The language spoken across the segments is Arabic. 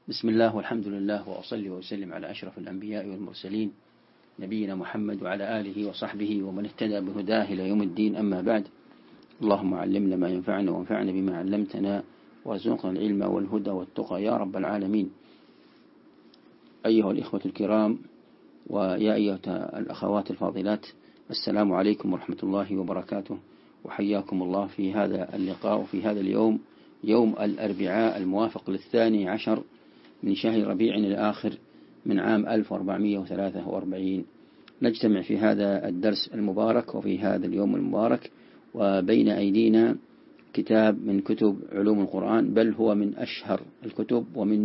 بسم الله والحمد لله وأصلي وأسلم على أشرف الأنبياء والمرسلين نبينا محمد وعلى آله وصحبه ومن اهتدى بهداه إلى يوم الدين. أما بعد، اللهم علمنا ما ينفعنا وانفعنا بما علمتنا وارزقنا العلم والهدى والتقى يا رب العالمين. أيها الإخوة الكرام ويا أيها الأخوات الفاضلات، السلام عليكم ورحمة الله وبركاته، وحياكم الله في هذا اللقاء وفي هذا اليوم، يوم الأربعاء الموافق 12 من شهر ربيع الآخر من عام 1443. نجتمع في هذا الدرس المبارك وفي هذا اليوم المبارك، وبين أيدينا كتاب من كتب علوم القرآن، بل هو من أشهر الكتب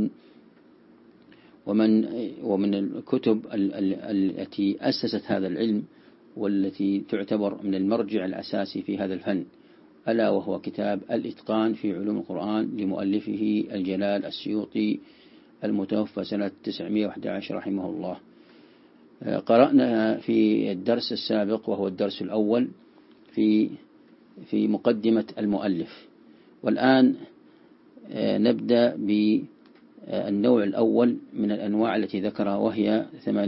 ومن الكتب التي أسست هذا العلم، والتي تعتبر من المرجع الأساسي في هذا الفن، ألا وهو كتاب الإتقان في علوم القرآن لمؤلفه الجلال السيوطي المتوفى سنة 911 رحمه الله. قرأنا في الدرس السابق وهو الدرس الأول في مقدمة المؤلف، والآن نبدأ بالنوع الأول من الأنواع التي ذكرها، وهي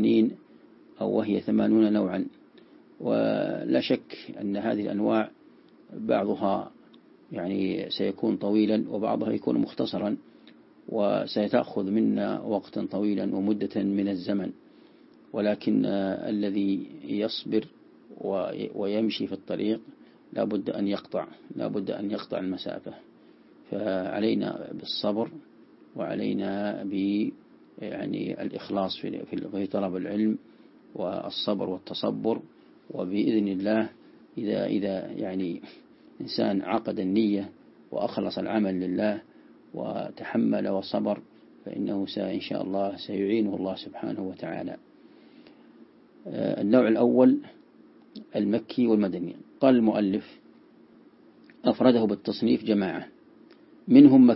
80 نوعا. ولا شك أن هذه الأنواع بعضها يعني سيكون طويلا وبعضها يكون مختصرا، وسيتأخذ منا وقتا طويلا ومدة من الزمن، ولكن الذي يصبر ويمشي في الطريق لا بد أن يقطع المسافة. فعلينا بالصبر، وعلينا يعني الإخلاص في طلب العلم والصبر والتصبر. وبإذن الله إذا يعني إنسان عقد النية وأخلص العمل لله وتحمل وصبر، فإنه إن شاء الله سيعينه الله سبحانه وتعالى. النوع الأول المكي والمدني. قال المؤلف: أفرده بالتصنيف جماعة، منهم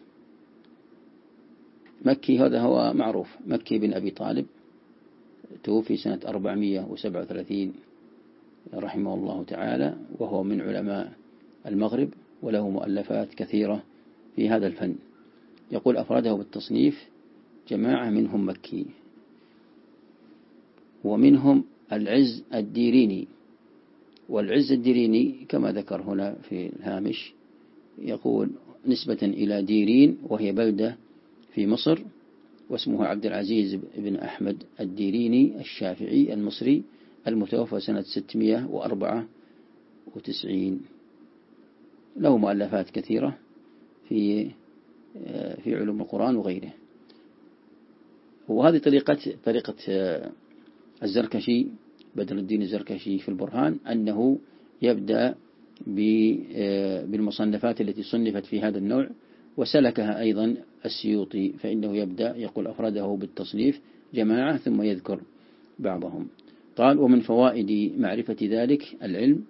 مكي هذا هو معروف، مكي بن أبي طالب، توفي سنة 437 رحمه الله تعالى، وهو من علماء المغرب، وله مؤلفات كثيرة في هذا الفن. يقول: أفرده بالتصنيف جماعة، منهم مكي، ومنهم العز الديريني. والعز الديريني كما ذكر هنا في الهامش يقول نسبة إلى ديرين، وهي بلدة في مصر، واسمه عبد العزيز بن أحمد الديريني الشافعي المصري، المتوفى سنة 694. له مؤلفات كثيرة في علوم القرآن وغيره. وهذه طريقة الزركشي، بدر الدين الزركشي في البرهان، أنه يبدأ بالمصنفات التي صنفت في هذا النوع، وسلكها أيضا السيوطي، فإنه يبدأ يقول أفرده بالتصنيف جماعة ثم يذكر بعضهم. قال: ومن فوائد معرفة ذلك العلم،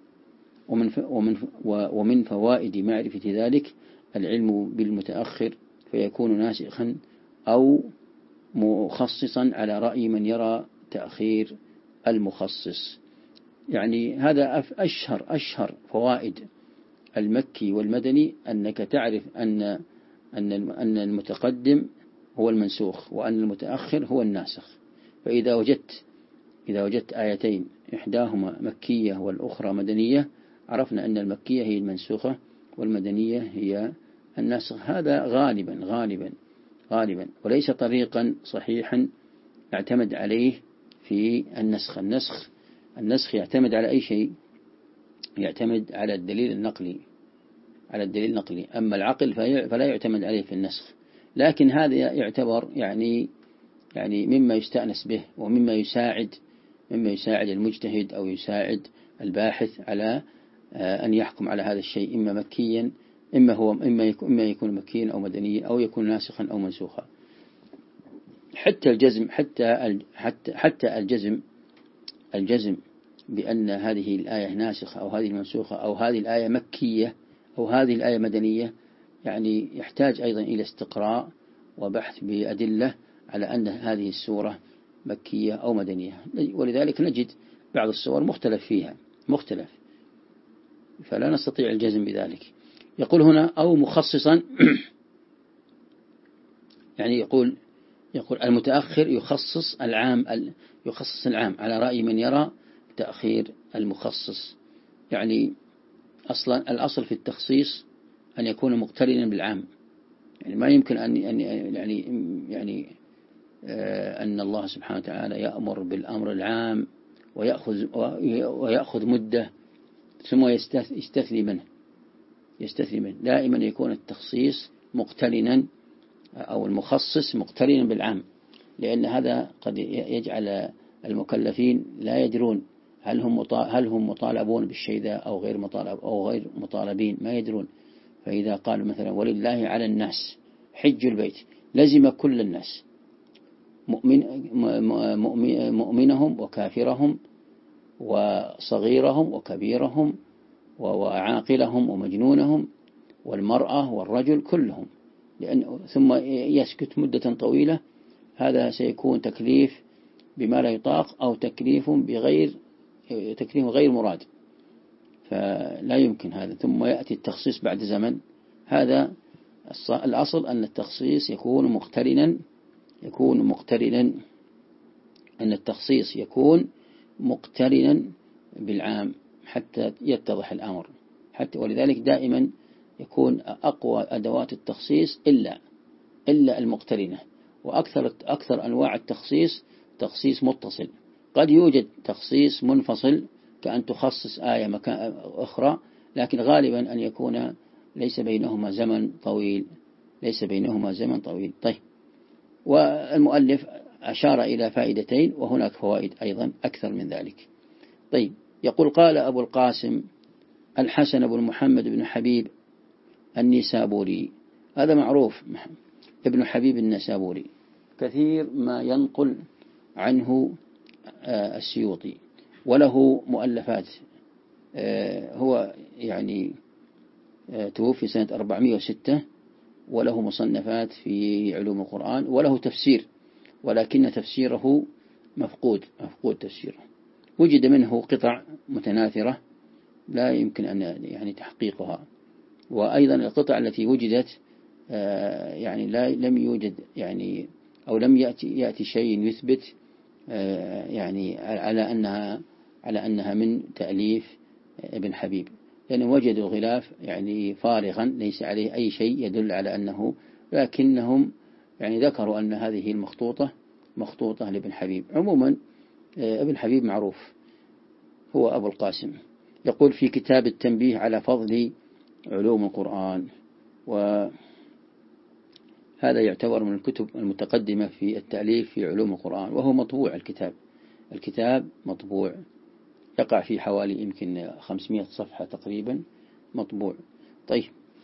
ومن فوائد معرفة ذلك العلم بالمتأخر، فيكون ناسخا أو مخصصا على رأي من يرى تأخير المخصص. يعني هذا أشهر فوائد المكي والمدني، أنك تعرف أن المتقدم هو المنسوخ، وأن المتأخر هو الناسخ. فإذا وجدت آيتين إحداهما مكية والأخرى مدنية، عرفنا أن المكية هي المنسوخة والمدنية هي الناسخ. هذا غالبا وليس طريقا صحيحا يعتمد عليه في النسخ يعتمد على أي شيء؟ يعتمد على الدليل النقلي. أما العقل فلا يعتمد عليه في النسخ. لكن هذا يعتبر يعني مما يستأنس به، ومما يساعد المجتهد أو يساعد الباحث على أن يحكم على هذا الشيء، إما مكيا، إما يكون مكيا أو مدنيا، أو يكون ناسخا أو منسوخا. حتى الجزم بأن هذه الآية ناسخة أو هذه منسوخة أو هذه الآية مكية أو هذه الآية مدنية، يعني يحتاج أيضا إلى استقراء وبحث بأدلة على أن هذه السورة مكية أو مدنية. ولذلك نجد بعض السور مختلف، فلا نستطيع الجزم بذلك. يقول هنا: أو مخصصا يعني يقول المتأخر يخصص العام على رأي من يرى تأخير المخصص. يعني أصلا الأصل في التخصيص أن يكون مقترنا بالعام، يعني ما يمكن يعني أن الله سبحانه وتعالى يأمر بالأمر العام ويأخذ مدة ثم يستثني منه. دائما يكون التخصيص مقترنا أو المخصص مقترنا بالعام، لأن هذا قد يجعل المكلفين لا يدرون هل هم مطالبون بالشيء ذا أو غير مطالبين، ما يدرون. فإذا قالوا مثلا ولله على الناس حج البيت، لزم كل الناس مؤمنهم وكافرهم وصغيرهم وكبيرهم وعاقلهم ومجنونهم والمرأة والرجل كلهم، ثم يسكت مدة طويلة. هذا سيكون تكليف بما لا يطاق أو تكليف غير مراد، فلا يمكن هذا. ثم يأتي التخصيص بعد زمن. هذا الأصل أن التخصيص يكون مقترنا بالعام حتى يتضح الأمر. ولذلك دائما يكون أقوى أدوات التخصيص إلا المقترنة. وأكثر أنواع التخصيص تخصيص متصل. قد يوجد تخصيص منفصل كأن تخصص آية مكان أخرى، لكن غالبا أن يكون ليس بينهما زمن طويل. طيب، والمؤلف أشار إلى فائدتين، وهناك فوائد أيضا أكثر من ذلك. طيب، يقول قال أبو القاسم الحسن بن محمد بن حبيب النسابوري. هذا معروف، ابن حبيب النسابوري، كثير ما ينقل عنه السيوطي، وله مؤلفات. هو يعني توفي سنة 406، وله مصنفات في علوم القرآن، وله تفسير، ولكن تفسيره مفقود تفسيره. وجد منه قطع متناثرة لا يمكن أن يعني تحقيقها، وأيضا القطع التي وجدت يعني لم يوجد يعني أو لم يأتي شيء يثبت يعني على أنها من تأليف ابن حبيب، لأنهم وجدوا الغلاف يعني فارغا ليس عليه أي شيء يدل على أنه، لكنهم يعني ذكروا أن هذه مخطوطة لابن حبيب. عموما ابن حبيب معروف، هو أبو القاسم. يقول في كتاب التنبيه على فضل علوم القرآن، وهذا يعتبر من الكتب المتقدمة في التأليف في علوم القرآن، وهو مطبوع. الكتاب مطبوع، يقع في حوالي يمكن 500 صفحة تقريبا مطبوع. طيب،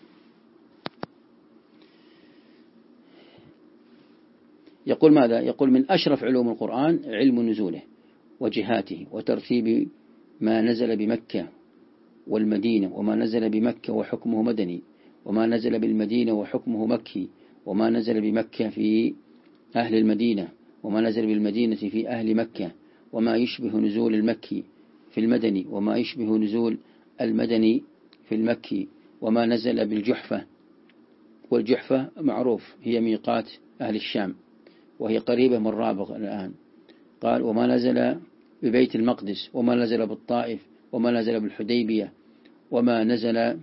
يقول ماذا؟ يقول من أشرف علوم القرآن علم نزوله وجهاته وترتيب ما نزل بمكة والمدينة، وما نزل بمكة وحكمه مدني، وما نزل بالمدينة وحكمه مكي، وما نزل بمكة في أهل المدينة، وما نزل بالمدينة في أهل مكة، وما يشبه نزول المكي في المدني، وما يشبه نزول المدني في المكي، وما نزل بالجحفة. والجحفة معروف هي ميقات أهل الشام، وهي قريبة من رابغ الآن. قال وما نزل ببيت المقدس، وما نزل بالطائف، وما نزل بالحديبية، وما نزل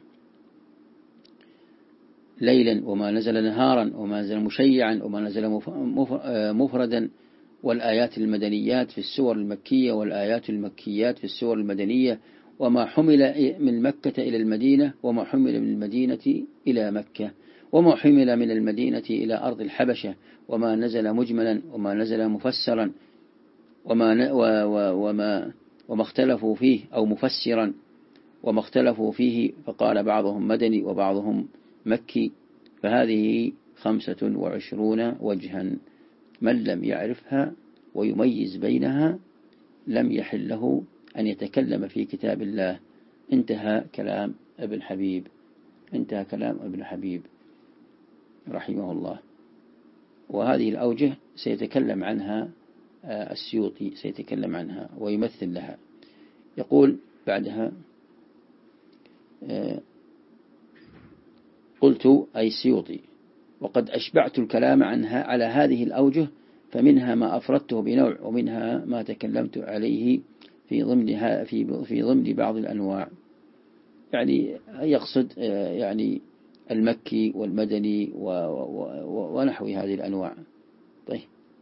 ليلا، وما نزل نهارا، وما نزل مشيعا، وما نزل مفردا، والآيات المدنيات في السور المكية، والآيات المكيات في السور المدنية، وما حمل من مكة إلى المدينة، وما حمل من المدينة إلى مكة، وما حمل من المدينة إلى أرض الحبشة، وما نزل مجملا، وما نزل مفسرا، وما اختلفوا فيه أو مفسرا، وما اختلفوا فيه، فقال بعضهم مدني وبعضهم مكي. فهذه 25 وجها، من لم يعرفها ويميز بينها لم يحل له أن يتكلم في كتاب الله. انتهى كلام ابن حبيب رحمه الله. وهذه الأوجه سيتكلم عنها السيوطي، سيتكلم عنها ويمثل لها. يقول بعدها قلت أي السيوطي، وقد أشبعت الكلام عنها على هذه الأوجه، فمنها ما أفردته بنوع، ومنها ما تكلمت عليه في ضمن بعض الأنواع. يعني يقصد يعني المكي والمدني ونحو هذه الأنواع. طيب،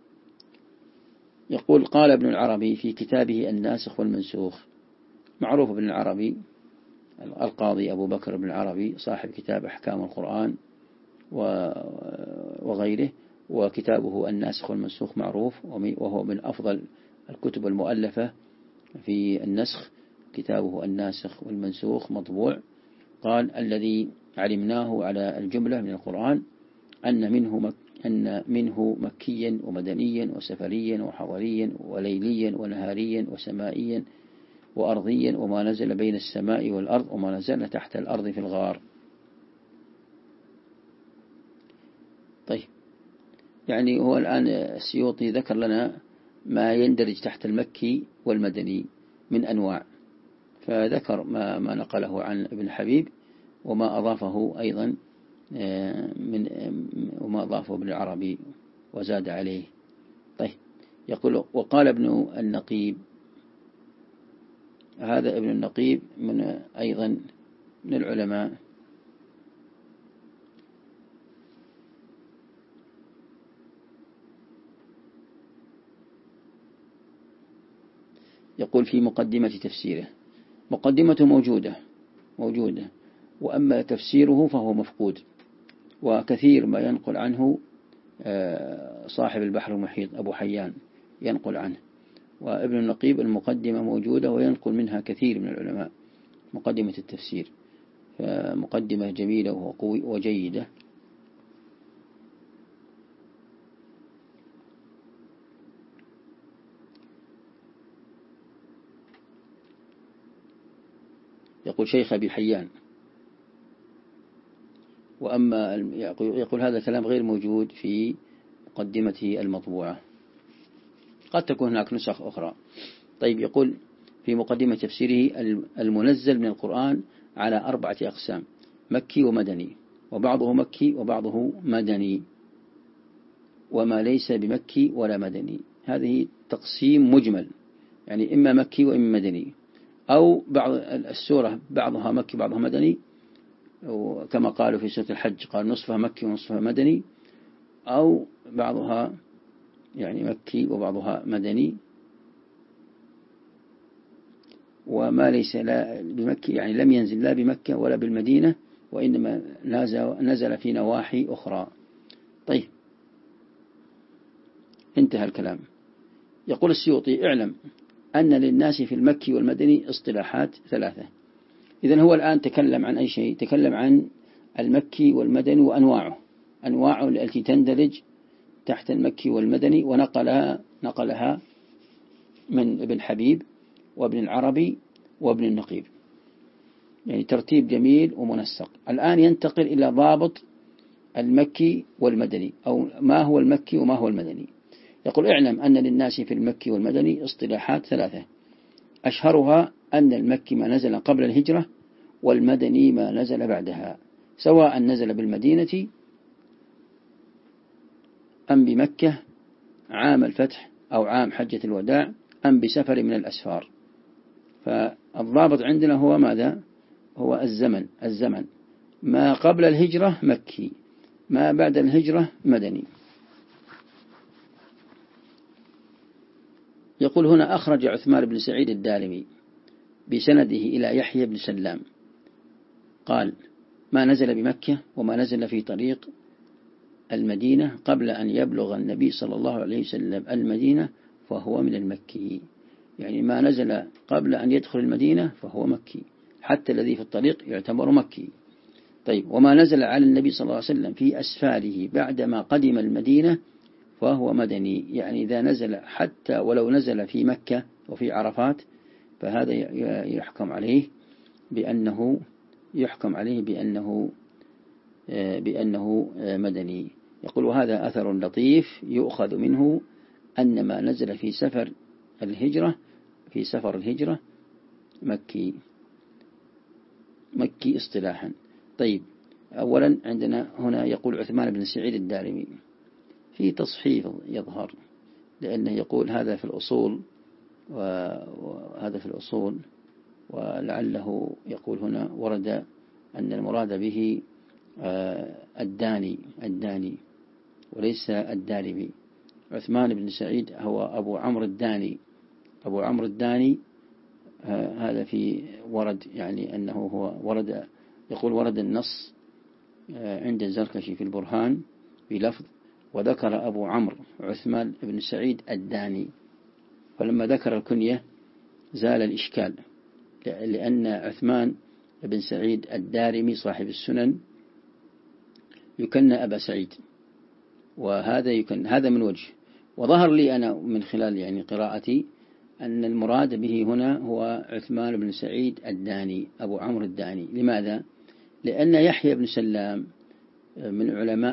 يقول قال ابن العربي في كتابه الناسخ والمنسوخ. معروف ابن العربي القاضي أبو بكر بن العربي صاحب كتاب أحكام القرآن وغيره، وكتابه الناسخ والمنسوخ معروف، وهو من أفضل الكتب المؤلفة في النسخ. كتابه الناسخ والمنسوخ مطبوع. قال الذي علمناه على الجملة من القرآن أن منه مكيا ومدنيا وسفريا وحضريا وليليا ونهاريا وسمائيا وأرضيا، وما نزل بين السماء والأرض، وما نزل تحت الأرض في الغار. طيب، يعني هو الآن السيوطي ذكر لنا ما يندرج تحت المكي والمدني من أنواع، فذكر ما نقله عن ابن حبيب، وما أضافه أيضا وما أضافه ابن العربي وزاد عليه. طيب، يقول وقال ابن النقيب. هذا ابن النقيب أيضا من العلماء. يقول في مقدمة تفسيره، مقدمته موجودة، وأما تفسيره فهو مفقود، وكثير ما ينقل عنه صاحب البحر المحيط أبو حيان ينقل عنه. وابن النقيب المقدمة موجودة وينقل منها كثير من العلماء، مقدمة التفسير، فمقدمة جميلة وجيدة. يقول شيخ أبي حيان. وأما يقول هذا الكلام غير موجود في مقدمته المطبوعة، قد تكون هناك نسخ أخرى. طيب، يقول في مقدمة تفسيره المنزل من القرآن على 4 أقسام: مكي ومدني، وبعضه مكي وبعضه مدني، وما ليس بمكي ولا مدني. هذه تقسيم مجمل، يعني إما مكي وإما مدني، أو بعض السورة بعضها مكي وبعضها مدني، كما قالوا في سورة الحج، قال نصفها مكي ونصفها مدني، أو بعضها يعني مكي وبعضها مدني. وما ليس لا بمكي يعني لم ينزل لا بمكة ولا بالمدينة، وإنما نزل في نواحي أخرى. طيب، انتهى الكلام. يقول السيوطي: اعلم أن للناس في المكي والمدني اصطلاحات 3. إذن هو الآن تكلم عن أي شيء؟ تكلم عن المكي والمدني وأنواعه التي تندرج تحت المكي والمدني، ونقلها من ابن حبيب وابن العربي وابن النقيب، يعني ترتيب جميل ومنسق. الآن ينتقل إلى ضابط المكي والمدني، أو ما هو المكي وما هو المدني. يقول: اعلم أن للناس في المكي والمدني اصطلاحات 3، أشهرها أن المكي ما نزل قبل الهجرة، والمدني ما نزل بعدها، سواء نزل بالمدينة أم بمكة عام الفتح أو عام حجة الوداع أم بسفر من الأسفار. فالضابط عندنا هو ماذا؟ هو الزمن. ما قبل الهجرة مكي، ما بعد الهجرة مدني. يقول هنا: أخرج عثمان بن سعيد الدارمي بسنده إلى يحيى بن سلام قال: ما نزل بمكة وما نزل في طريق المدينة قبل أن يبلغ النبي صلى الله عليه وسلم المدينة فهو من المكي، يعني ما نزل قبل أن يدخل المدينة فهو مكي، حتى الذي في الطريق يعتبر مكي. طيب، وما نزل على النبي صلى الله عليه وسلم في أسفاره بعدما قدم المدينة فهو مدني، يعني إذا نزل حتى ولو نزل في مكة وفي عرفات فهذا يحكم عليه بأنه مدني. يقول: وهذا أثر لطيف يؤخذ منه أن ما نزل في سفر الهجرة مكي اصطلاحا. طيب، أولا عندنا هنا يقول عثمان بن سعيد الدارمي في تصحيف يظهر، لأنه يقول هذا في الأصول وهذا في الأصول، ولعله يقول هنا ورد أن المراد به الداني وليس الدارمي. عثمان بن سعيد هو أبو عمرو الداني. أبو عمرو الداني هذا في ورد، يعني أنه هو ورد، يقول ورد النص عند الزركشي في البرهان بلفظ وذكر أبو عمرو عثمان بن سعيد الداني، فلما ذكر الكنية زال الإشكال، لأن عثمان بن سعيد الدارمي صاحب السنن يكنى أبا سعيد، وهذا هذا من وجه. وظهر لي أنا من خلال يعني قراءتي أن المراد به هنا هو عثمان بن سعيد الداني أبو عمرو الداني. لماذا؟ لأن يحيى بن سلام من علماء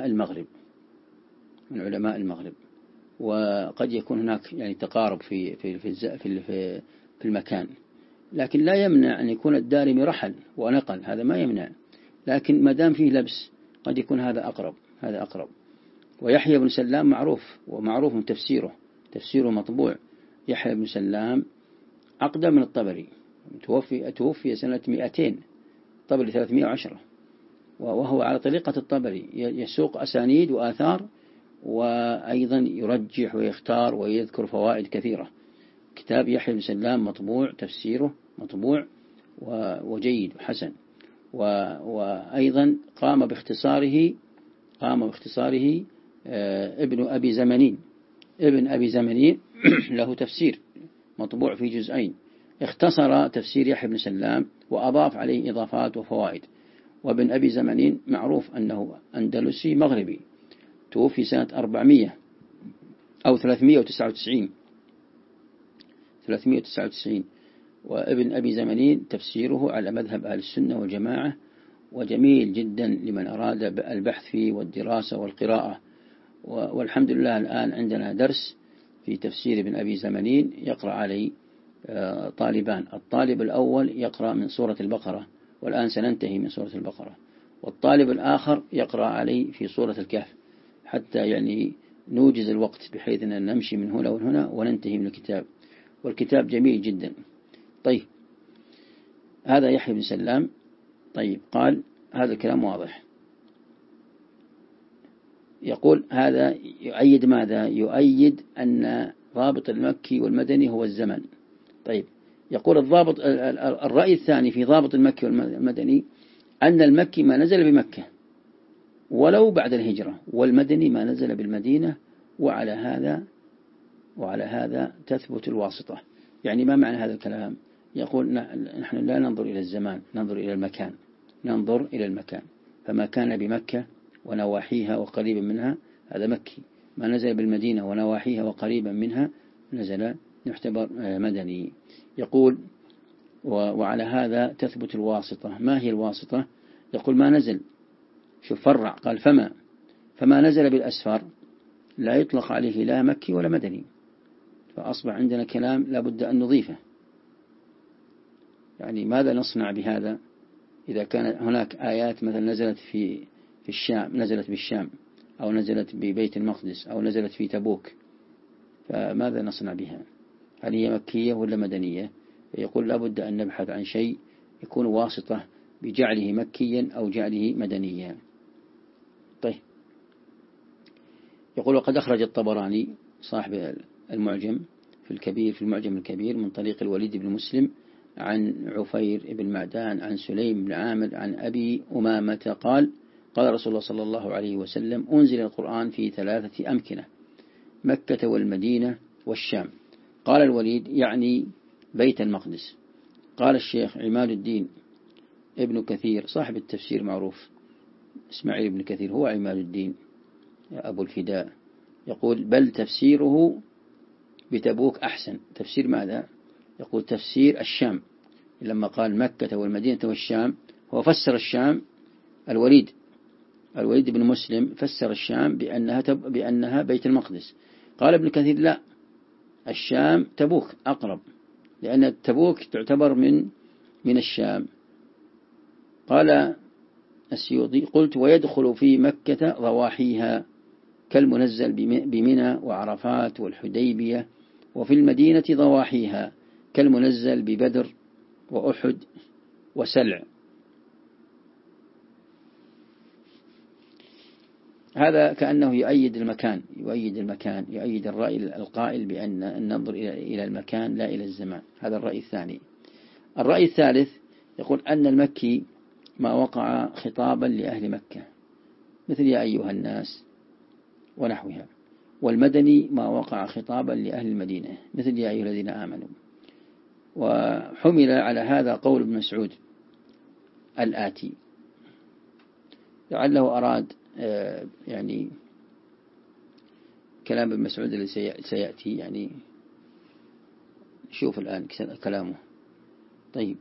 المغرب، وقد يكون هناك يعني تقارب في المكان، لكن لا يمنع أن يكون الدارمي رحل ونقل، هذا ما يمنع، لكن ما دام فيه لبس قد يكون هذا أقرب. ويحيى بن سلام معروف، ومعروف من تفسيره مطبوع. يحيى بن سلام أقدم من الطبري، توفي سنة 200، الطبري 310، وهو على طريقة الطبري يسوق أسانيد وآثار، وأيضا يرجح ويختار ويذكر فوائد كثيرة. كتاب يحيى بن سلام مطبوع، تفسيره مطبوع وجيد وحسن. وأيضا قام باختصاره ابن أبي زمنين له تفسير مطبوع في جزئين، اختصر تفسير يحيى بن سلام وأضاف عليه إضافات وفوائد. وابن أبي زمنين معروف أنه أندلسي مغربي، توفي سنة 400 أو 399. وابن أبي زمنين تفسيره على مذهب أهل السنة والجماعة، وجميل جدا لمن أراد البحث فيه والدراسة والقراءة. والحمد لله الآن عندنا درس في تفسير ابن أبي زمنين يقرأ عليه طالبان. الطالب الأول يقرأ من سورة البقرة، والآن سننتهي من سورة البقرة، والطالب الآخر يقرأ عليه في سورة الكهف، حتى يعني نوجز الوقت بحيث أن نمشي من هنا وهنا وننتهي من الكتاب، والكتاب جميل جدا. طيب، هذا يحيى بن سلام. طيب، قال هذا الكلام واضح. يقول هذا يؤيد ماذا؟ يؤيد أن ضابط المكي والمدني هو الزمن. طيب، يقول الرأي الثاني في ضابط المكي والمدني أن المكي ما نزل بمكة ولو بعد الهجرة، والمدني ما نزل بالمدينة، وعلى هذا تثبت الواسطة. يعني ما معنى هذا الكلام؟ يقول نحن لا ننظر إلى الزمان، ننظر إلى المكان. فما كان بمكة ونواحيها وقريبا منها هذا مكي، ما نزل بالمدينة ونواحيها وقريبا منها نزل يعتبر مدني. يقول وعلى هذا تثبت الواسطة. ما هي الواسطة؟ يقول ما نزل، شوف فرع، قال فما نزل بالأسفار لا يطلق عليه لا مكي ولا مدني، فأصبح عندنا كلام لابد أن نضيفه. يعني ماذا نصنع بهذا؟ إذا كان هناك آيات مثلا نزلت في الشام، نزلت بالشام، أو نزلت ببيت المقدس، أو نزلت في تبوك، فماذا نصنع بها؟ هل هي مكية ولا مدنية؟ يقول لابد أن نبحث عن شيء يكون واسطة بجعله مكيا أو جعله مدنيا. طيب، يقول وقد أخرج الطبراني صاحب المعجم في المعجم الكبير من طريق الوليد بن مسلم عن عفير بن معدان عن سليم بن عامر عن أبي أمامة قال قال رسول الله صلى الله عليه وسلم أنزل القرآن في 3 أمكنة، مكة والمدينة والشام. قال الوليد يعني بيت المقدس. قال الشيخ عماد الدين ابن كثير صاحب التفسير معروف، إسماعيل بن كثير هو عماد الدين أبو الفداء، يقول بل تفسيره بتبوك أحسن. تفسير ماذا؟ يقول تفسير الشام، لما قال مكة والمدينة والشام هو فسر الشام. الوليد بن مسلم فسر الشام بأنها بيت المقدس. قال ابن كثير لا، الشام تبوك أقرب، لأن تبوك تعتبر من الشام. قال السيوطي قلت ويدخل في مكة ضواحيها كالمنزل بمنى وعرفات والحديبية، وفي المدينة ضواحيها كالمنزل ببدر وأحد وسلع. هذا كأنه يؤيد الرأي القائل بأن ننظر إلى المكان لا إلى الزمان. هذا الرأي الثاني. الرأي الثالث يقول أن المكي ما وقع خطابا لأهل مكة مثل يا أيها الناس ونحوها، والمدني ما وقع خطابا لأهل المدينة مثل يا أيها الذين آمنوا. وحمل على هذا قول ابن مسعود الآتي، لعله أراد يعني كلام ابن مسعود الذي سيأتي، يعني شوف الآن كلامه. طيب،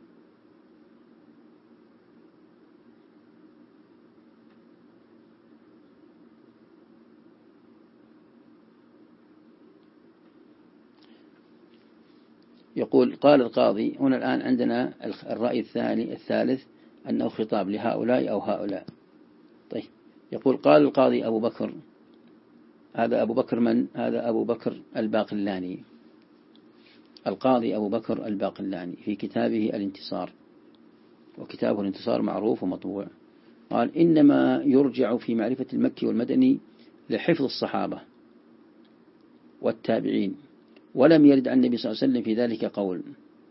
يقول قال القاضي هنا الآن عندنا الرأي الثالث أنه خطاب لهؤلاء أو هؤلاء. طيب، يقول قال القاضي أبو بكر، هذا أبو بكر من؟ هذا أبو بكر الباقلاني، القاضي أبو بكر الباقلاني في كتابه الانتصار، وكتابه الانتصار معروف ومطبوع. قال إنما يرجع في معرفة المكي والمدني لحفظ الصحابة والتابعين، ولم يرد عن النبي صلى الله عليه وسلم في ذلك قول.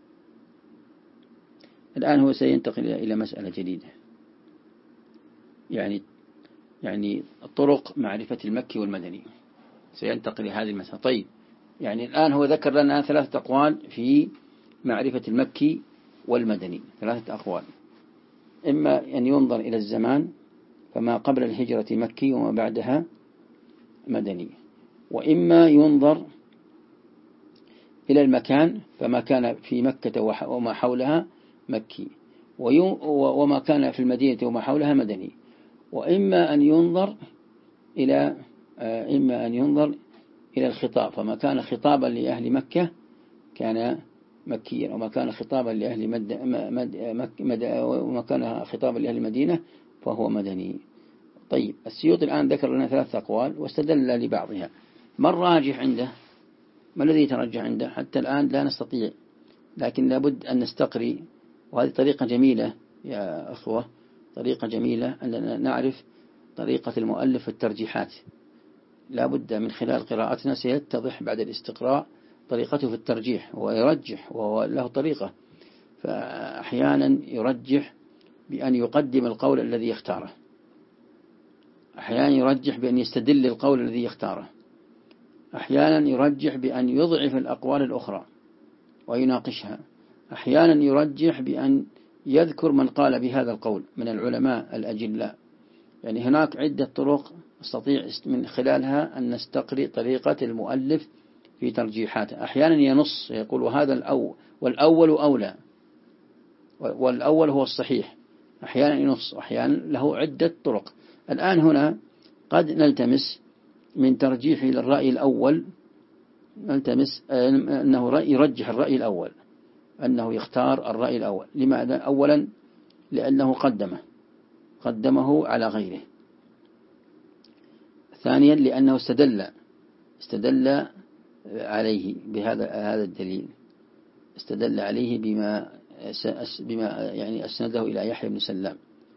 الآن هو سينتقل إلى مسألة جديدة، يعني طرق معرفة المكي والمدني، سينتقل لهذه المسألة. طيب، يعني الآن هو ذكر لنا 3 أقوال في معرفة المكي والمدني، 3 أقوال. إما أن ينظر إلى الزمان فما قبل الهجرة مكي وما بعدها مدني، وإما ينظر إلى المكان فما كان في مكة وما حولها مكي، وما كان في المدينة وما حولها مدني، وإما أن ينظر إلى الخطاب فما كان خطابا لأهل مكة كان مكيا، وما كان خطابا لأهل وما كان خطابا لأهل المدينة فهو مدني. طيب، السيوطي الآن ذكر لنا 3 أقوال واستدل لبعضها. ما الراجح عنده؟ ما الذي يترجح عنده؟ حتى الآن لا نستطيع، لكن لابد أن نستقري، وهذه طريقة جميلة يا أخوة، طريقة جميلة أننا نعرف طريقة المؤلف في الترجيحات. لابد من خلال قراءتنا سيتضح بعد الاستقراء طريقته في الترجيح، ويرجح، وهو له طريقة. فأحيانا يرجح بأن يقدم القول الذي يختاره، أحيانا يرجح بأن يستدل القول الذي يختاره، أحيانا يرجح بأن يضعف الأقوال الأخرى ويناقشها، أحيانا يرجح بأن يذكر من قال بهذا القول من العلماء الأجلاء. يعني هناك عدة طرق نستطيع من خلالها أن نستقري طريقة المؤلف في ترجيحاته. أحيانا ينص يقول وهذا والأول أولى، والأول هو الصحيح. أحيانا ينص، أحيانا له عدة طرق. الآن هنا قد نلتمس من ترجيحه للرأي الأول، نلتمس أنه يرجح الرأي الأول، أنه يختار الرأي الأول. لماذا؟ أولا لأنه قدمه على غيره. ثانيا لأنه استدل عليه بهذا الدليل، استدل عليه بما يعني أسنده إلى يحيى بن سلام،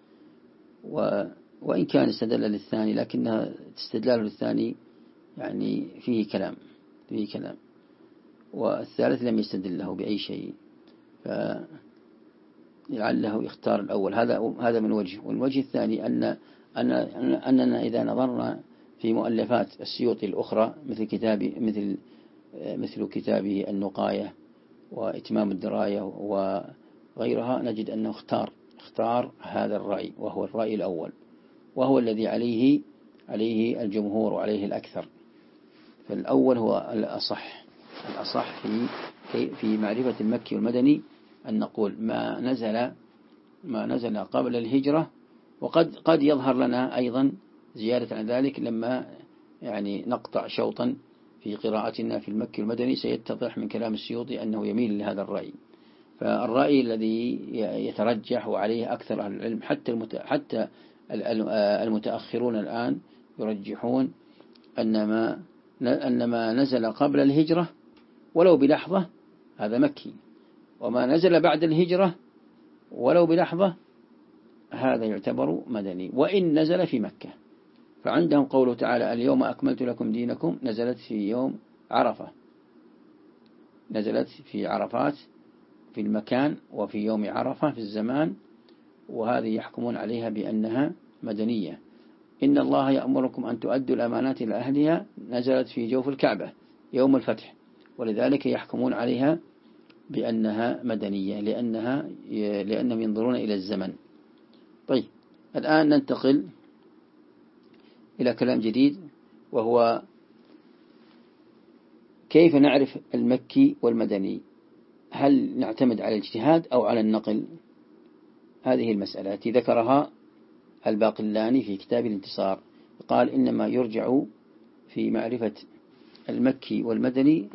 وإن كان استدل للثاني لكن استدلاله للثاني يعني فيه كلام، والثالث لم يستدل له بأي شيء، فلعله يختار الأول. هذا من وجه. والوجه الثاني أننا إذا نظرنا في مؤلفات السيوطي الأخرى مثل كتابه النقاية وإتمام الدراية وغيرها، نجد أنه اختار هذا الرأي، وهو الرأي الأول، وهو الذي عليه الجمهور وعليه الأكثر. فالأول هو الأصح في معرفة المكي والمدني، أن نقول ما نزل قبل الهجرة. وقد يظهر لنا أيضا زيادة عن ذلك لما يعني نقطع شوطا في قراءتنا في المكي والمدني، سيتضح من كلام السيوطي أنه يميل لهذا الرأي. فالرأي الذي يترجح وعليه أكثر أهل العلم حتى المتأخرون الآن يرجحون أن ما نزل قبل الهجرة ولو بلحظة هذا مكي، وما نزل بعد الهجرة ولو بلحظة هذا يعتبر مدني وإن نزل في مكة. فعندهم قوله تعالى اليوم أكملت لكم دينكم نزلت في يوم عرفة، نزلت في عرفات في المكان وفي يوم عرفة في الزمان، وهذه يحكمون عليها بأنها مدنية. إن الله يأمركم أن تؤدوا الأمانات إلى أهلها نزلت في جوف الكعبة يوم الفتح، ولذلك يحكمون عليها بأنها مدنية لأنهم ينظرون إلى الزمن. طيب الآن ننتقل إلى كلام جديد، وهو كيف نعرف المكي والمدني؟ هل نعتمد على الاجتهاد أو على النقل؟ هذه المسألة التي ذكرها الباقلاني في كتاب الانتصار، قال إنما يرجع في معرفة المكي والمدني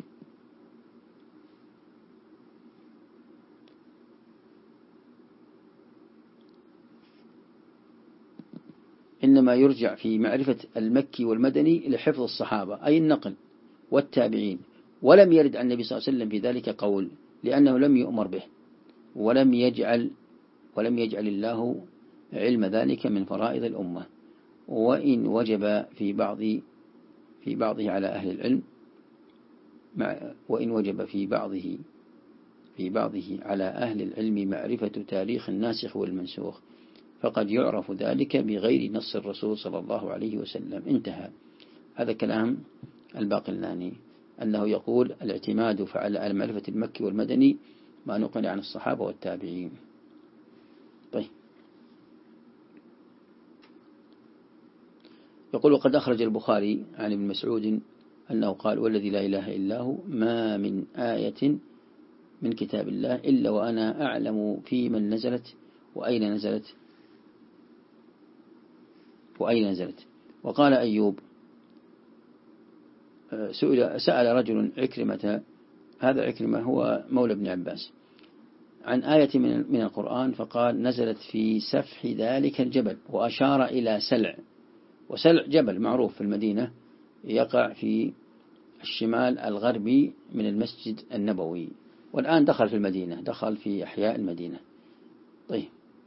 لحفظ الصحابة أي النقل والتابعين، ولم يرد عن النبي صلى الله عليه وسلم في ذلك قول، لأنه لم يؤمر به ولم يجعل الله علم ذلك من فرائض الأمة. وإن وجب في بعضه على أهل العلم على أهل العلم معرفة تاريخ الناسخ والمنسوخ، فقد يعرف ذلك بغير نص الرسول صلى الله عليه وسلم. انتهى. هذا كلام الباقلاني، أنه يقول الاعتماد على معرفة المكي والمدني ما نقل عن الصحابة والتابعين. طيب يقول وقد أخرج البخاري عن ابن مسعود أنه قال والذي لا إله إلا هو ما من آية من كتاب الله إلا وأنا أعلم في من نزلت وأين نزلت. وقال أيوب سأل رجل عكرمة، هذا عكرمة هو مولى ابن عباس، عن آية من القرآن، فقال نزلت في سفح ذلك الجبل، وأشار إلى سلع، وسلع جبل معروف في المدينة يقع في الشمال الغربي من المسجد النبوي، والآن دخل في المدينة، دخل في أحياء المدينة. طيب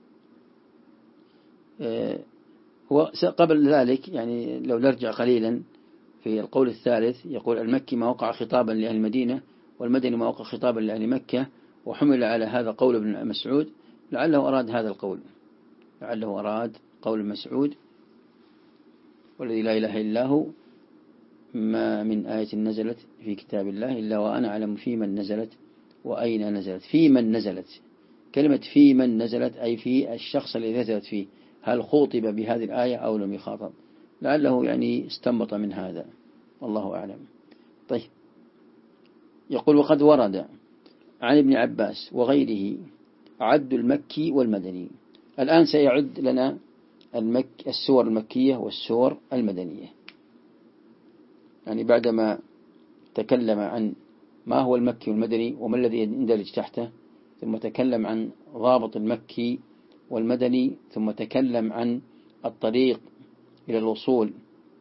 وقبل ذلك يعني لو نرجع قليلا في القول الثالث، يقول المكي ما وقع خطابا لأهل المدينة، والمدني ما وقع خطابا لأهل مكة، وحمل على هذا قول ابن مسعود، لعله أراد هذا القول، لعله أراد قول مسعود والذي لا إله إلا هو ما من آية نزلت في كتاب الله إلا وأنا أعلم في من نزلت وأين نزلت. في من نزلت، كلمة في من نزلت أي في الشخص الذي نزلت فيه، هل خاطب بهذه الآية أو لم يخاطب؟ لعله يعني استنبط من هذا، والله أعلم. طيب يقول وقد ورد عن ابن عباس وغيره عد المكي والمدني. الآن سيعد لنا السور المكية والسور المدنية، يعني بعدما تكلم عن ما هو المكي والمدني وما الذي يندرج تحته، ثم تكلم عن ضابط المكي والمدني، ثم تكلم عن الطريق إلى الوصول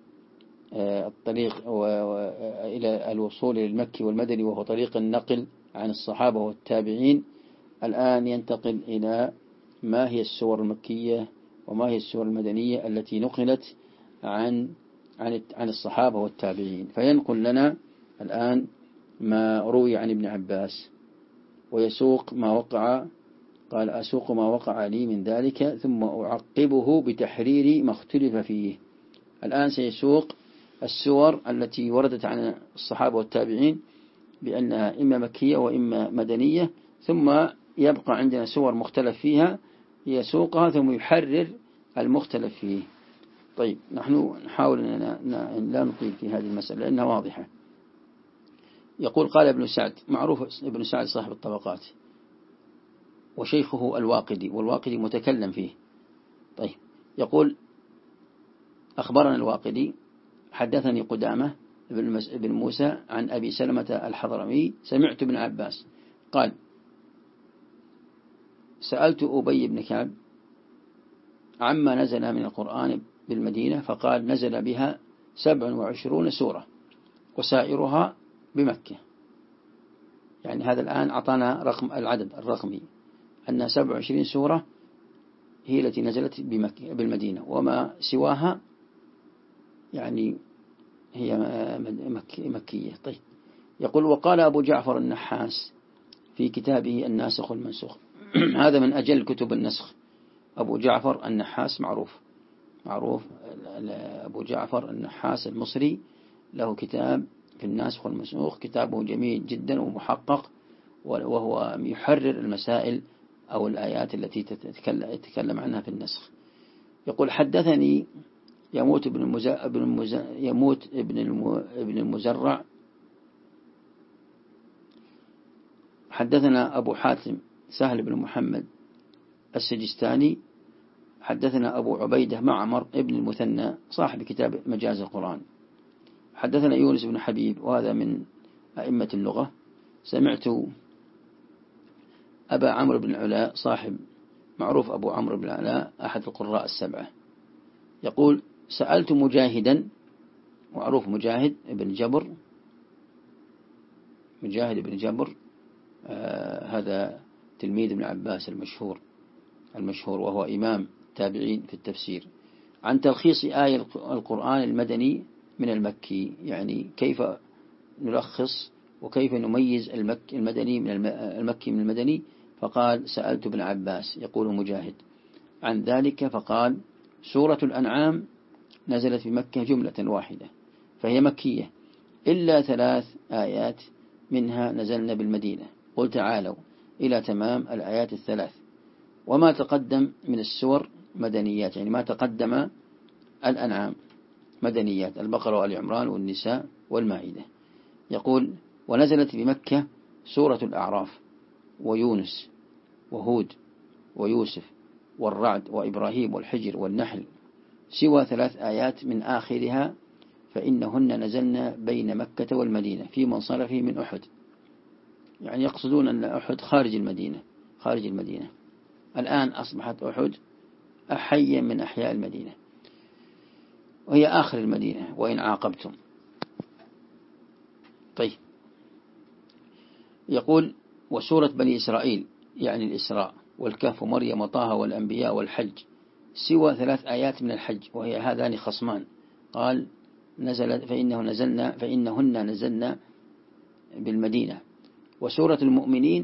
إلى الوصول للمكي والمدني، وهو طريق النقل عن الصحابة والتابعين. الآن ينتقل إلى ما هي السور المكية وما هي السور المدنية التي نقلت عن الصحابة والتابعين. فينقل لنا الآن ما روي عن ابن عباس، ويسوق ما وقع، قال أسوق ما وقع لي من ذلك ثم أعقبه بتحرير ما اختلف فيه. الآن سيسوق السور التي وردت عن الصحابة والتابعين بأنها إما مكية وإما مدنية، ثم يبقى عندنا سور مختلف فيها يسوقها ثم يحرر المختلف فيه. طيب نحن نحاول أن لا نطيل في هذه المسألة لأنها واضحة. يقول قال ابن سعد، معروف ابن سعد صاحب الطبقات، وشيخه الواقدي، والواقدي متكلم فيه. طيب يقول أخبرنا الواقدي حدثني قدامة بن موسى عن أبي سلمة الحضرمي سمعت ابن عباس قال سألت أبي بن كعب عما نزل من القرآن بالمدينة، فقال نزل بها 27 سورة وسائرها بمكة. يعني هذا الآن أعطانا رقم العدد الرقمي، أن 27 سورة هي التي نزلت بالمدينة، وما سواها يعني هي مكية. طيب، يقول وقال أبو جعفر النحاس في كتابه الناسخ والمنسوخ هذا من أجل كتب النسخ. أبو جعفر النحاس معروف أبو جعفر النحاس المصري، له كتاب في الناسخ والمنسوخ، كتابه جميل جدا ومحقق، وهو يحرر المسائل أو الآيات التي تتكلم عنها في النسخ. يقول حدثني يموت ابن المزرع حدثنا أبو حاتم سهل بن محمد السجستاني حدثنا أبو عبيدة معمر ابن المثنى صاحب كتاب مجاز القرآن حدثنا يونس بن حبيب، وهذا من أئمة اللغة. سمعت أبا عمرو بن العلاء صاحب معروف أبو عمرو بن العلاء أحد القراء السبعة، يقول سألت مجاهدا، معروف مجاهد بن جبر هذا تلميذ ابن عباس المشهور وهو إمام تابعين في التفسير، عن تلخيص آية القرآن المدني من المكي، يعني كيف نلخص وكيف نميز المدني من المكي من المدني. فقال سألت ابن عباس، يقول مجاهد عن ذلك، فقال سورة الأنعام نزلت في مكة جملة واحدة فهي مكية، إلا 3 آيات منها نزلنا بالمدينة. قل تعالوا إلى تمام الآيات 3، وما تقدم من السور مدنيات، يعني ما تقدم الأنعام مدنيات، البقرة وآل عمران والنساء والمائدة. يقول ونزلت بمكة سورة الأعراف ويونس وهود ويوسف والرعد وإبراهيم والحجر والنحل، سوى 3 آيات من آخرها فإنهن نزلنا بين مكة والمدينة في منصرفه من أحد. يعني يقصدون أن أحد خارج المدينة. الآن أصبحت أحد حيا من أحياء المدينة، وهي آخر المدينة وإن عاقبتم. طيب، يقول وسورة بني إسرائيل يعني الإسراء والكهف ومريم وطه والأنبياء والحج، سوى 3 آيات من الحج، وهي هذان خصمان. قال فإنهن نزلنا بالمدينة. وسورة المؤمنين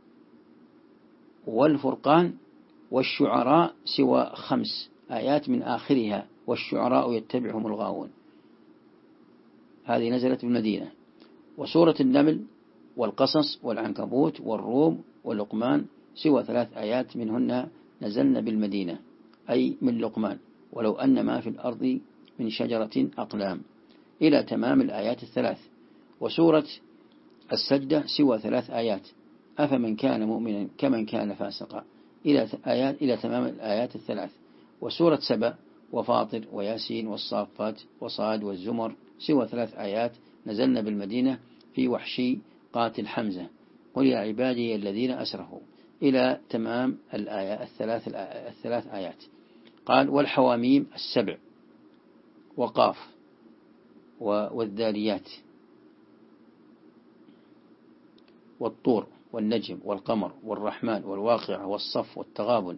والفرقان والشعراء سوى 5 آيات من آخرها، والشعراء يتبعهم الغاوون، هذه نزلت بالمدينة. وسورة النمل والقصص والعنكبوت والروم واللقمان سوى 3 آيات منهن نزلنا بالمدينة، أي من لقمان ولو أن ما في الأرض من شجرة أقلام، إلى تمام الآيات 3. وسورة السجدة سوى 3 آيات، أفمن كان مؤمنا كمن كان فاسقا، إلى تمام الآيات 3. وسورة سبأ وفاطر وياسين والصافات وصاد والزمر سوى 3 آيات نزلنا بالمدينة في وحشي قاتل حمزة، قل يا عبادي الذين أسرفوا، إلى تمام الآية 3 آيات. قال والحواميم 7 وقاف والذاريات والطور والنجم والقمر والرحمن والواقع والصف والتغابن،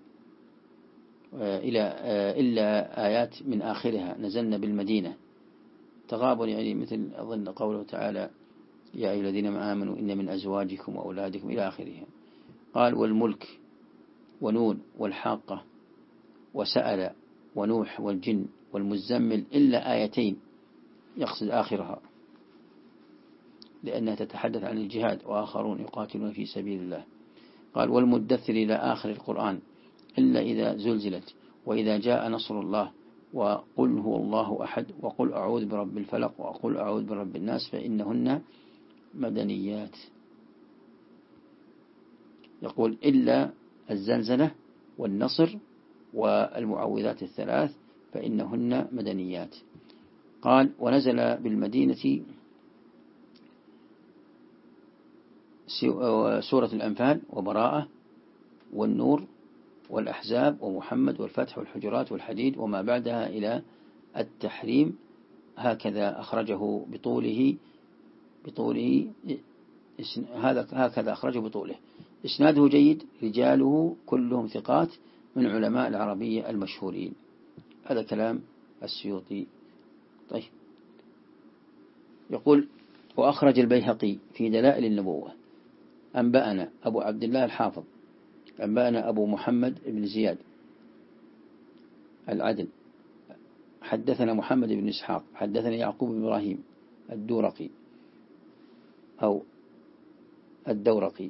إلا آيات من آخرها نزلنا بالمدينة. تغابن يعني مثل أظن قوله تعالى يا أيها الذين آمنوا إن من أزواجكم وأولادكم إلى آخرها. قال والملك ونون والحاقة وسأل ونوح والجن والمزمل إلا 2 آيات يقصد آخرها، لأنها تتحدث عن الجهاد وآخرون يقاتلون في سبيل الله. قال والمدثر إلى آخر القرآن إلا إذا زلزلت وإذا جاء نصر الله وقل هو الله أحد وقل أعوذ برب الفلق وقل أعوذ برب الناس، فإنهن مدنيات. يقول إلا الزلزلة والنصر والمعوذات 3 فإنهن مدنيات. قال ونزل بالمدينة سورة الأنفال وبراءة والنور والأحزاب ومحمد والفتح والحجرات والحديد وما بعدها إلى التحريم. هكذا أخرجه بطوله هكذا أخرجه بطوله. إسناده جيد، رجاله كلهم ثقات من علماء العربية المشهورين. هذا كلام السيوطي. طيب، يقول: وأخرج البيهقي في دلائل النبوة: أنبأنا أبو عبد الله الحافظ أنبأنا أبو محمد بن زياد العدل حدثنا محمد بن إسحاق حدثنا يعقوب بن إبراهيم الدورقي أو الدورقي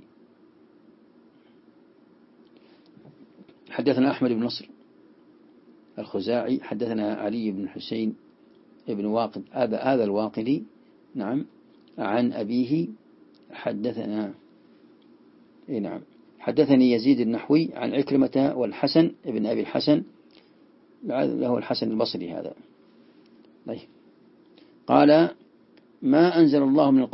حدثنا أحمد بن نصر الخزاعي حدثنا علي بن حسين بن واقد هذا الواقدي، نعم، عن أبيه حدثني يزيد النحوي عن عكرمة والحسن ابن أبي الحسن، له الحسن البصري هذا. طيب، قال: ما أنزل الله من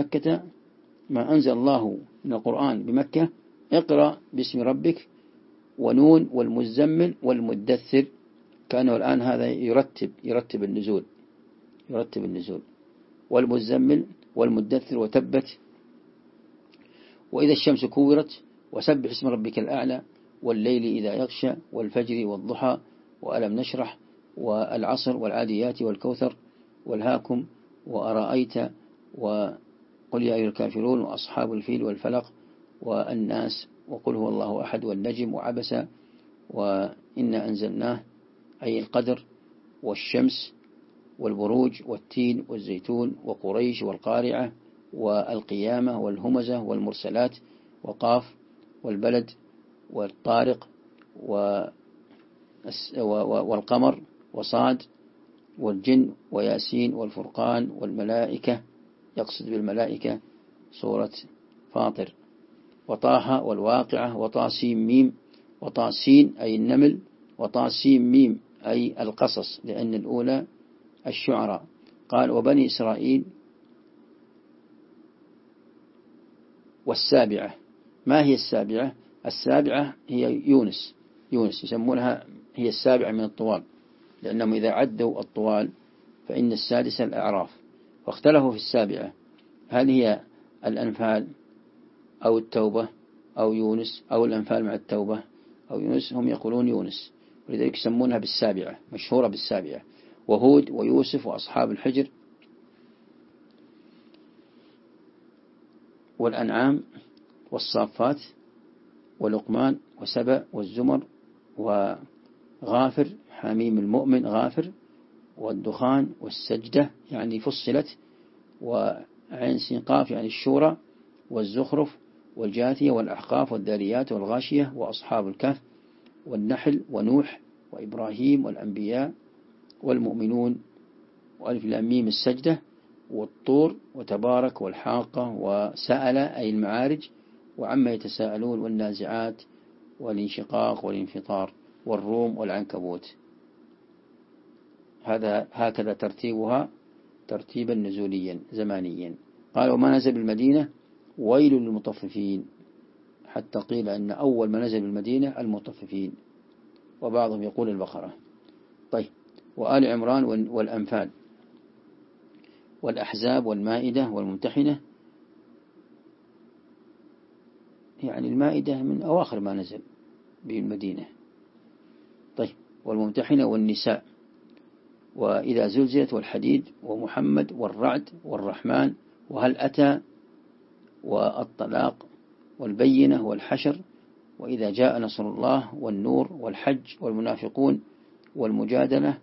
القرآن بمكة اقرأ باسم ربك ونون والمزمل والمدثر. كانه الآن هذا يرتب النزول والمزمل والمدثر وتبت وإذا الشمس كورت وسبح اسم ربك الأعلى والليل إذا يغشى والفجر والضحى وألم نشرح والعصر والعاديات والكوثر والهاكم وأرأيت وقل يا أيها الكافرون وأصحاب الفيل والفلق والناس وقل هو الله أحد والنجم وعبس وإنا أنزلناه أي القدر والشمس والبروج والتين والزيتون وقريش والقارعة والقيامة والهمزة والمرسلات وقاف والبلد والطارق والقمر وصاد والجن وياسين والفرقان والملائكة، يقصد بالملائكة سورة فاطر، وطه والواقعة وطاسيم ميم وطاسين أي النمل وطاسيم ميم أي القصص لأن الأولى الشعراء. قال: وبني إسرائيل. والسابعة. ما هي السابعة؟ السابعة هي يونس يسمونها هي السابعة من الطوال، لأنهم إذا عدوا الطوال فإن السادسة الأعراف، واختلفوا في السابعة هل هي الأنفال أو التوبة أو يونس أو الأنفال مع التوبة أو يونس. هم يقولون يونس، ولذلك يسمونها بالسابعة، مشهورة بالسابعة. وهود ويوسف وأصحاب الحجر والأنعام والصافات ولقمان وسبأ والزمر وغافر حميم المؤمن غافر والدخان والسجدة يعني فصلت وعين سنقاف يعني الشورى والزخرف والجاثية والأحقاف والذاريات والغاشية وأصحاب الكهف والنحل ونوح وإبراهيم والأنبياء والمؤمنون وألف لام ميم السجدة والطور وتبارك والحاقة وسأل أي المعارج وعما يتساءلون والنازعات والانشقاق والانفطار والروم والعنكبوت. هكذا ترتيبها ترتيبا نزوليا زمانيا. قال: وما نزل بالمدينة ويل للمطففين، حتى قيل أن أول ما نزل بالمدينة المطففين، وبعضهم يقول البقرة. طيب، وآل عمران والأنفال والأحزاب والمائدة والممتحنة، يعني المائدة من أواخر ما نزل بالمدينة. طيب، والممتحنة والنساء وإذا زلزلت والحديد ومحمد والرعد والرحمن وهل أتى والطلاق والبينة والحشر وإذا جاء نصر الله والنور والحج والمنافقون والمجادلة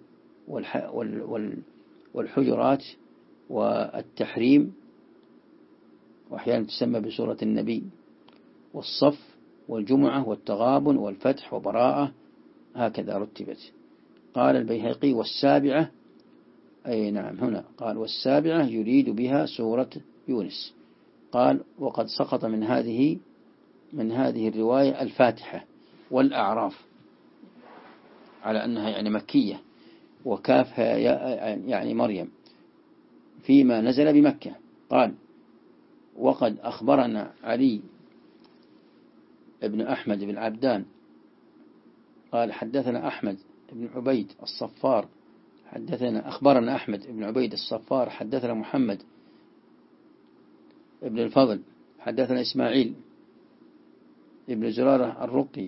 والحجرات والتحريم، وأحيانا تسمى بسورة النبي، والصف والجمعة والتغابن والفتح وبراءة، هكذا رتبت. قال البيهقي: والسابعة، أي نعم هنا قال: والسابعة يريد بها سورة يونس. قال: وقد سقط من هذه الرواية الفاتحة والأعراف على أنها يعني مكية، وكافها يعني مريم فيما نزل بمكة. قال: وقد أخبرنا علي ابن أحمد بن عبدان قال حدثنا أحمد بن عبيد الصفار أخبرنا أحمد بن عبيد الصفار حدثنا محمد ابن الفضل حدثنا إسماعيل ابن زرارة الرقي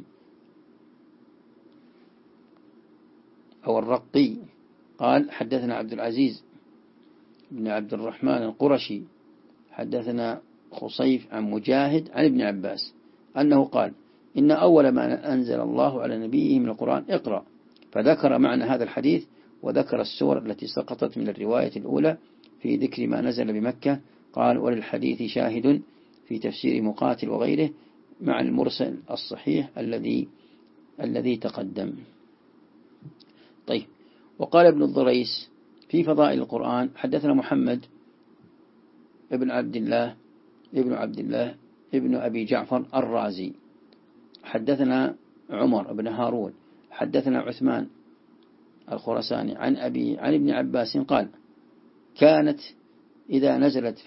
أو الرقي قال حدثنا عبد العزيز بن عبد الرحمن القرشي حدثنا خصيف عن مجاهد عن ابن عباس أنه قال إن أول ما أنزل الله على نبيه من القرآن اقرأ، فذكر معنى هذا الحديث وذكر السور التي سقطت من الرواية الأولى في ذكر ما نزل بمكة. قال وللحديث شاهد في تفسير مقاتل وغيره مع المرسل الصحيح الذي تقدم. طيب. وقال ابن الضريس في فضائل القرآن حدثنا محمد ابن عبد الله ابن أبي جعفر الرازي حدثنا عمر بن هارون حدثنا عثمان الخرساني عن ابن عباس قال كانت إذا نزلت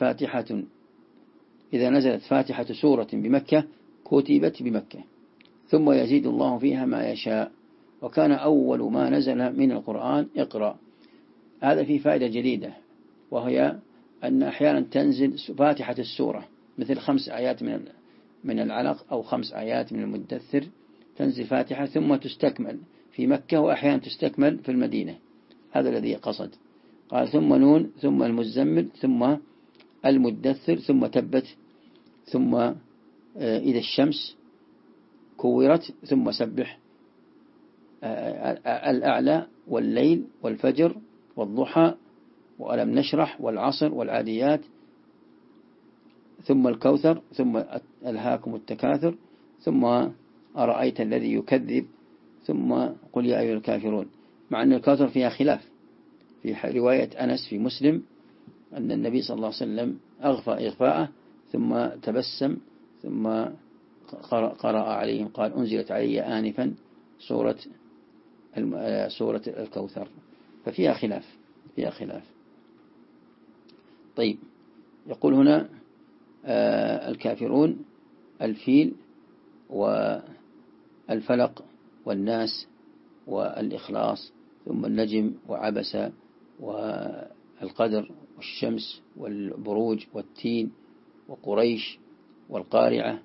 فاتحة سورة بمكة كتبت بمكة ثم يزيد الله فيها ما يشاء، وكان أول ما نزل من القرآن اقرأ. هذا فيه فائدة جديدة، وهي أن أحيانا تنزل فاتحة السورة مثل 5 آيات من العلق أو 5 آيات من المدثر، تنزل فاتحة ثم تستكمل في مكة، وأحيانا تستكمل في المدينة. هذا الذي قصد. قال ثم نون ثم المزمل ثم المدثر ثم تبت ثم إذا الشمس كورت ثم سبح الأعلى والليل والفجر والضحى وألم نشرح والعصر والعاديات ثم الكوثر ثم ألهاكم التكاثر ثم أرأيت الذي يكذب ثم قل يا أيها الكافرون. مع أن الكوثر فيها خلاف، في رواية أنس في مسلم أن النبي صلى الله عليه وسلم أغفى إغفاءه ثم تبسم ثم قرأ عليهم قال أنزلت علي آنفا سورة الكوثر، ففيها خلاف. طيب. يقول هنا الكافرون الفيل والفلق والناس والإخلاص ثم النجم وعبس والقدر والشمس والبروج والتين وقريش والقارعة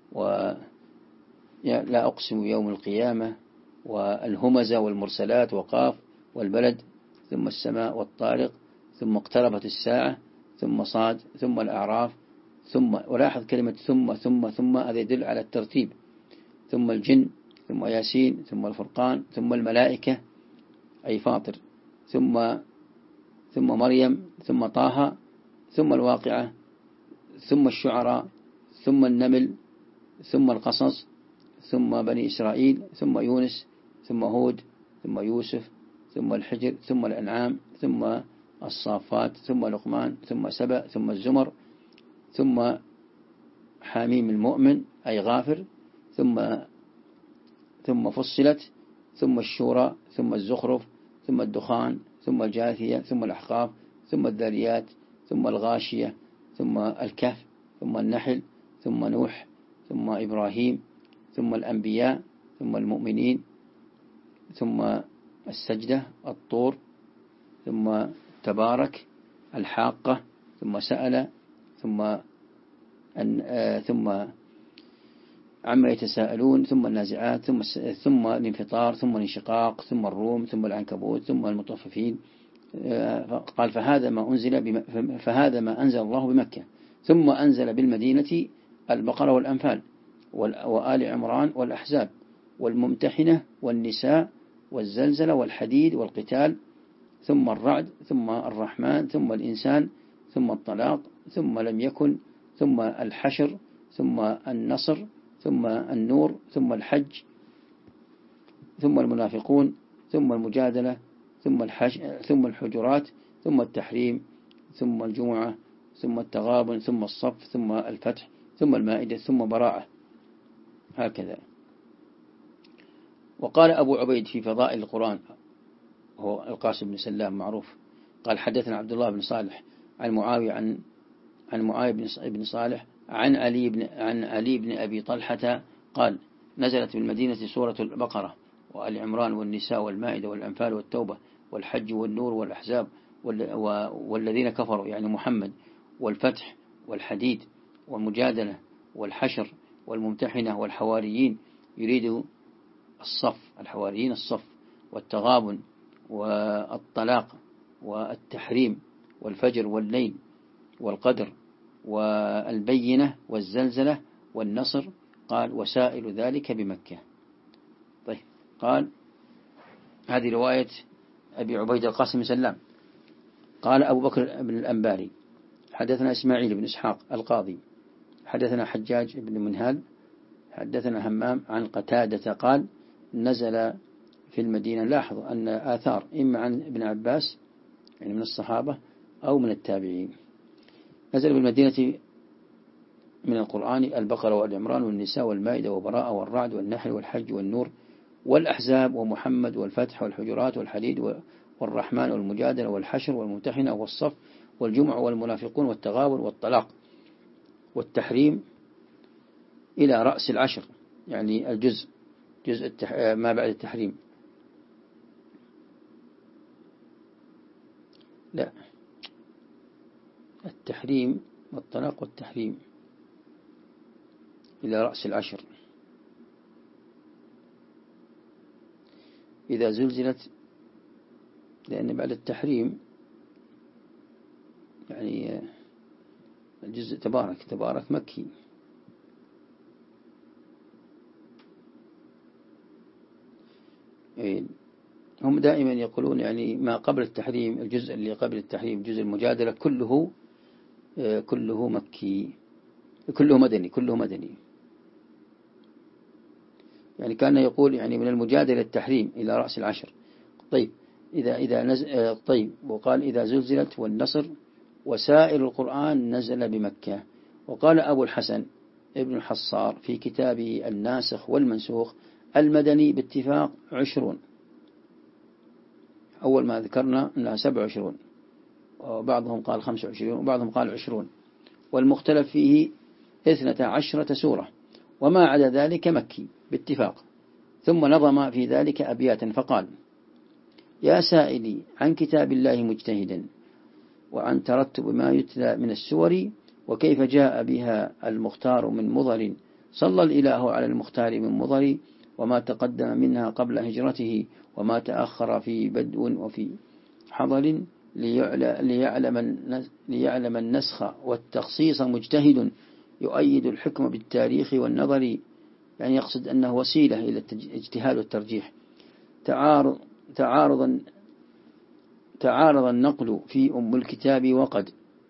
ولا أقسم يوم القيامة والهمزة والمرسلات وقاف والبلد ثم السماء والطارق ثم اقتربت الساعة ثم صاد ثم الأعراف ثم، ولاحظ كلمة ثم هذا يدل على الترتيب، ثم الجن ثم ياسين ثم الفرقان ثم الملائكة أي فاطر ثم مريم ثم طه ثم الواقعة ثم الشعراء ثم النمل ثم القصص ثم بني إسرائيل ثم يونس ثم هود ثم يوسف ثم الحجر ثم الأنعام ثم الصافات ثم لقمان ثم سبأ ثم الزمر ثم حميم المؤمن أي غافر ثم فصلت ثم الشورى ثم الزخرف ثم الدخان ثم الجاثية ثم الأحقاف ثم الذاريات ثم الغاشية ثم الكهف ثم النحل ثم نوح ثم إبراهيم ثم الأنبياء ثم المؤمنين ثم السجدة الطور ثم تبارك الحاقة ثم سأل ثم عما يتساءلون ثم النازعات ثم الانفطار ثم الانشقاق ثم الروم ثم العنكبوت ثم المطففين. قال فهذا ما أنزل الله بمكة، ثم أنزل بالمدينة البقرة والأنفال وآل عمران والأحزاب والممتحنة والنساء والزلزلة والحديد والقتال ثم الرعد ثم الرحمن ثم الإنسان ثم الطلاق ثم لم يكن ثم الحشر ثم النصر ثم النور ثم الحج ثم المنافقون ثم المجادلة ثم الحجرات ثم التحريم ثم الجمعة ثم التغابن ثم الصف ثم الفتح ثم المائدة ثم براءة. هكذا. وقال أبو عبيد في فضائل القرآن هو القاسم بن سلام معروف قال حدثنا عبد الله بن صالح عن معاوية بن صالح عن علي بن أبي طلحة قال نزلت بالمدينة سورة البقرة وآل عمران والنساء والمائدة والأنفال والتوبة والحج والنور والأحزاب والذين كفروا يعني محمد والفتح والحديد والمجادلة والحشر والممتحنة والحواريين يريد الصف الحواريين الصف والتغابن والطلاق والتحريم والفجر والليل والقدر والبينة والزلزلة والنصر. قال وسائل ذلك بمكة. طيب قال هذه رواية أبي عبيد القاسم بن سلام. قال أبو بكر بن الأنباري حدثنا إسماعيل بن إسحاق القاضي حدثنا حجاج بن منهال حدثنا همام عن قتادة قال نزل في المدينة. لاحظوا أن آثار إما عن ابن عباس يعني من الصحابة أو من التابعين. نزل بالمدينة من القرآن البقرة والعمران والنساء والمائدة وبراءة والرعد والنحل والحج والنور والأحزاب ومحمد والفتح والحجرات والحديد والرحمن والمجادلة والحشر والممتحنة والصف والجمع والمنافقون والتغابن والطلاق والتحريم إلى رأس العشر يعني الجزء ما بعد التحريم. لا التحريم والطلاق والتحريم إلى رأس العشر إذا زلزلت لأن بعد التحريم يعني الجزء تبارك مكي. هم دائما يقولون يعني ما قبل التحريم الجزء اللي قبل التحريم جزء المجادلة كله مكي كله مدني يعني كان يقول يعني من المجادلة التحريم إلى رأس العشر. طيب طيب وقال إذا زلزلت والنصر وسائر القرآن نزل بمكة. وقال أبو الحسن ابن الحصار في كتابه الناسخ والمنسوخ المدني باتفاق 20. أول ما ذكرنا أنها 27 وبعضهم قال 25 وبعضهم قال 20 والمختلف فيه 12 سورة وما عدا ذلك مكي باتفاق. ثم نظم في ذلك أبياتا فقال يا سائلي عن كتاب الله مجتهدا وعن ترتب ما يتلى من السور وكيف جاء بها المختار من مضر صلى الإله على المختار من مضر وما تقدم منها قبل هجرته وما تأخر في بدء وفي حضر ليعلم النسخ والتخصيص مجتهد يؤيد الحكم بالتاريخ والنظر. يعني يقصد أنه وسيلة إلى الاجتهاد والترجيح. تعارض النقل في أم الكتاب وقد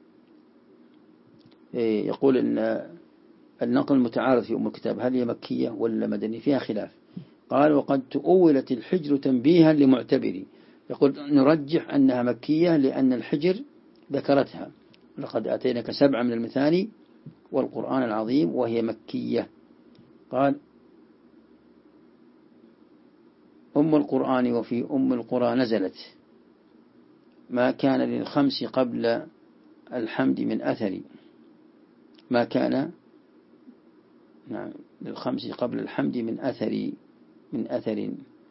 يقول أن النقل المتعارض في أم الكتاب هل هي مكية ولا مدني فيها خلاف. قال وقد تؤولت الحجر تنبيها لمعتبري. يقول نرجح أنها مكية لأن الحجر ذكرتها لقد آتيناك 7 من المثاني والقرآن العظيم وهي مكية. قال أم القرآن وفي أم القرى نزلت ما كان للخمس قبل الحمد من أثر ما كان للخمس قبل الحمد من أثر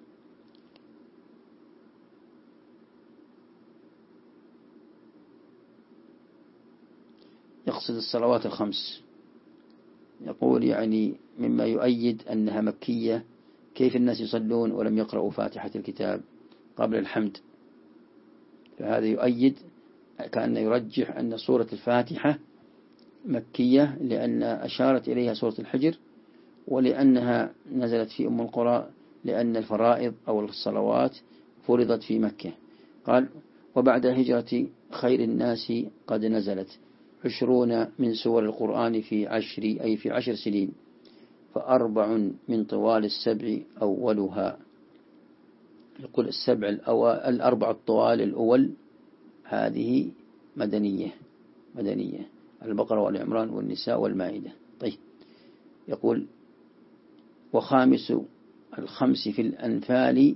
يقصد الصلوات الخمس. يقول يعني مما يؤيد أنها مكية كيف الناس يصلون ولم يقرأوا فاتحة الكتاب قبل الحمد. فهذا يؤيد كأنه يرجح أن سورة الفاتحة مكية لأن أشارت إليها سورة الحجر ولأنها نزلت في أم القرى لأن الفرائض أو الصلوات فرضت في مكة. قال وبعد هجرة خير الناس قد نزلت 20 من سور القرآن في 10 أي في 10 سنين فأربع من طوال السبع أولها. يقول الأربع الطوال الأول هذه مدنية البقرة والعمران والنساء والمائدة. طيب يقول وخامس الخمس في الأنفال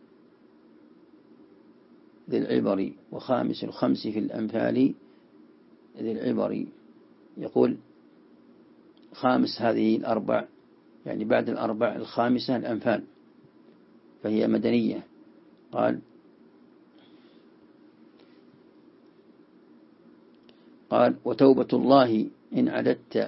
ذي العبر وخامس الخمس في الأنفال ذي العبر. يقول خامس هذه الأربع يعني بعد الأربع الخامسة الأنفال، فهي مدنية. قال وتوبة الله إن عددت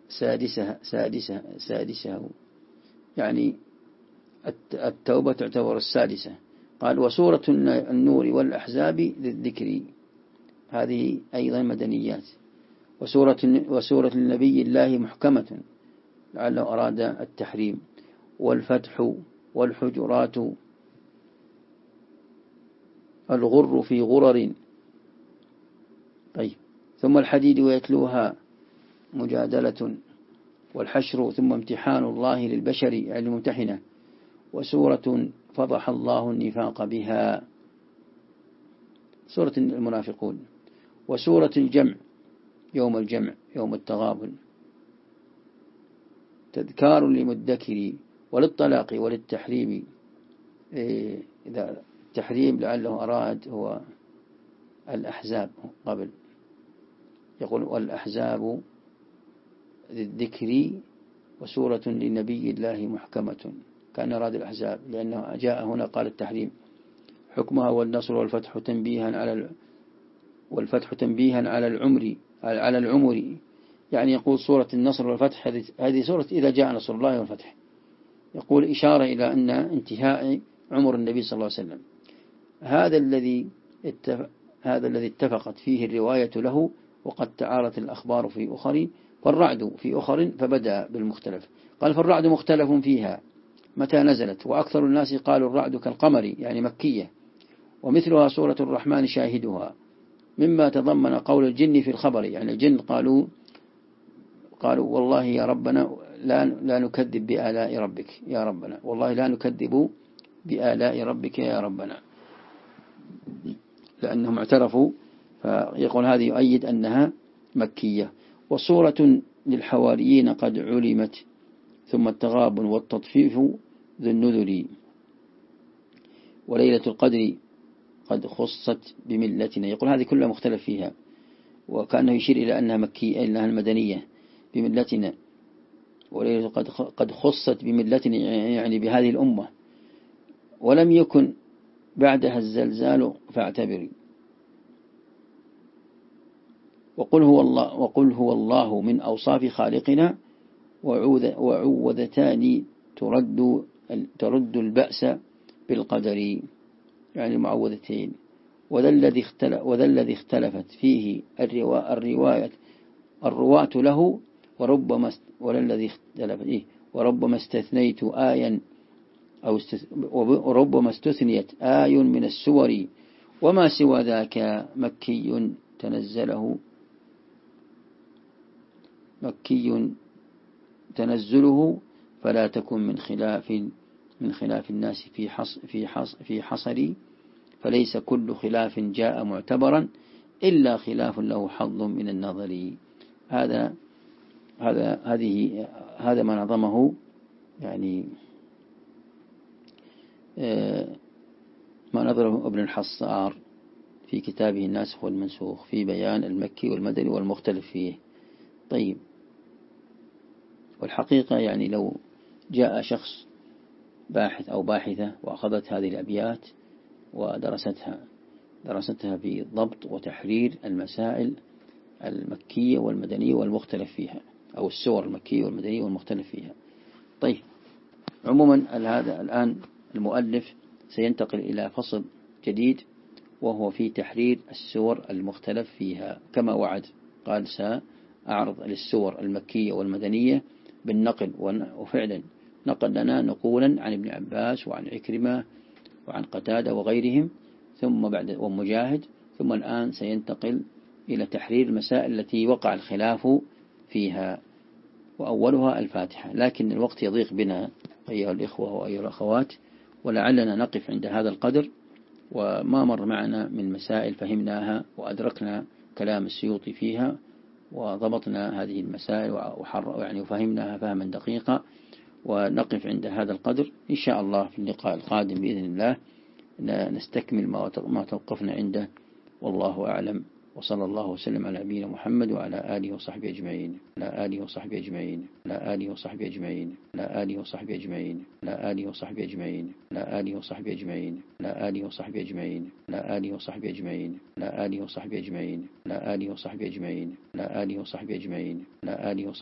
سادسه يعني التوبة تعتبر السادسة. قال وسورة النور والأحزاب للذكر، هذه أيضا مدنيات. وسورة النبي الله محكمة لعله أراد التحريم. والفتح والحجرات الغر في غرر. طيب ثم الحديد ويتلوها مجادلة. والحشر ثم امتحان الله للبشر يعني الممتحنة. وسورة فضح الله النفاق بها سورة المنافقون. وسورة الجمع يوم الجمع يوم التغابن تذكار لمدكر. وللطلاق وللتحريم إذا التحريم لعله أراد هو الأحزاب قبل، يقول والأحزاب للذكر. وسورة لنبي الله محكمة، كان أراد الأحزاب لأنه جاء هنا قال التحريم. حكمها والنصر والفتح تنبيها على العمر يعني يقول سورة النصر والفتح هذه سورة إذا جاء نصر الله والفتح، يقول إشارة إلى أن انتهاء عمر النبي صلى الله عليه وسلم. هذا الذي اتفقت فيه الرواية له، وقد تعارت الأخبار في أخر. فالرعد في أخر فبدأ بالمختلف. قال فالرعد مختلف فيها متى نزلت، وأكثر الناس قالوا الرعد كالقمر يعني مكية. ومثلها سورة الرحمن شاهدها، مما تضمن قول الجن في الخبر، يعني الجن قالوا والله يا ربنا لا نكذب بآلاء ربك يا ربنا، والله لا نكذب بآلاء ربك يا ربنا، لأنهم اعترفوا. فيقول هذه يؤيد أنها مكية. وصورة للحواريين قد علمت. ثم التغابن والتطفيف ذو النذر. وليلة القدر قد خصت بملتنا، يقول هذه كلها مختلف فيها، وكأنه يشير إلى أنها مكية إنها المدنية بملتنا. وليلة قد خصت بملتنا يعني بهذه الأمة. ولم يكن بعدها الزلزال فاعتبري. وقل هو الله من أوصاف خالقنا. وعوذتان ترد البأس بالقدر يعني معوذتين. وذا الذي اختلفت فيه الرواة له. وربما استثنيت آيا وربما استثنيت آي من السور. وما سوى ذاك مكي تنزله فلا تكن من خلاف الناس في حصري. فليس كل خلاف جاء معتبرا إلا خلاف له حظ من النظر. هذا ما نظمه يعني ما نظره ابن الحصار في كتابه الناسخ والمنسوخ في بيان المكي والمدني والمختلف فيه. طيب والحقيقة يعني لو جاء شخص باحث أو باحثة وأخذت هذه الأبيات ودرستها بضبط وتحرير المسائل المكية والمدنية والمختلف فيها، أو السور المكية والمدنية والمختلف فيها. طيب عموما هذا الآن المؤلف سينتقل إلى فصل جديد وهو في تحرير السور المختلف فيها كما وعد. قال سأعرض للسور المكية والمدنية بالنقل، وفعلا نقل لنا نقولا عن ابن عباس وعن عكرمة وعن قتادة وغيرهم ثم بعد ومجاهد. ثم الآن سينتقل إلى تحرير المسائل التي وقع الخلاف فيها، وأولها الفاتحة. لكن الوقت يضيق بنا أيها الإخوة وأيها الأخوات، ولعلنا نقف عند هذا القدر. وما مر معنا من مسائل فهمناها وأدركنا كلام السيوطي فيها وضبطنا هذه المسائل يعني وفهمناها فهما دقيقا. ونقف عند هذا القدر إن شاء الله. في اللقاء القادم بإذن الله نستكمل ما توقفنا عنده، والله أعلم. وصلى الله وسلم على نبينا محمد وعلى آله وصحبه أجمعين، على آله وصحبه أجمعين، على آله وصحبه أجمعين، على آله وصحبه أجمعين، على آله وصحبه أجمعين، على آله وصحبه أجمعين، على آله وصحبه أجمعين، على آله وصحبه أجمعين، على آله وصحبه أجمعين، على آله وصحبه أجمعين، على آله وصحبه أجمعين، على آله